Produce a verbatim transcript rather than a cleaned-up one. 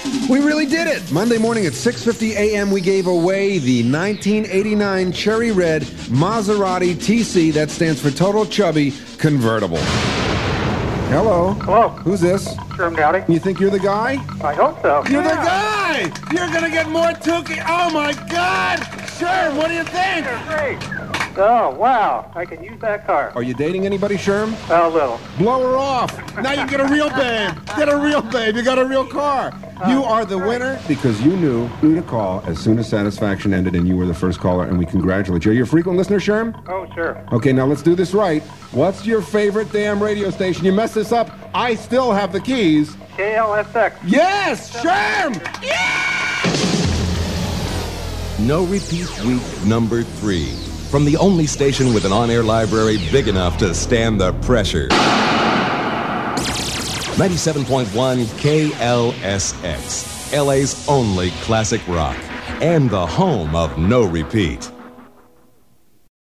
We really did it! Monday morning at six fifty a.m. we gave away the nineteen eighty-nine Cherry Red Maserati T C, that stands for Total Chubby, convertible. Hello. Hello. Who's this? Sherm Dowdy. You think you're the guy? I hope so. You're the guy! You're gonna get more Tukey. Oh my God! Sherm, what do you think? You're great. Oh, wow. I can use that car. Are you dating anybody, Sherm? A little. Blow her off. Now you get a real babe. Get a real babe. You got a real car. You are the winner because you knew who to call as soon as satisfaction ended, and you were the first caller, and we congratulate you. Are you a frequent listener, Sherm? Oh, sure. Okay, now let's do this right. What's your favorite damn radio station? You mess this up, I still have the keys. K L S X. Yes, Sherm! Yeah! No Repeat Week number three. From the only station with an on-air library big enough to stand the pressure. ninety-seven point one K L S X, L A's only classic rock, and the home of No Repeat.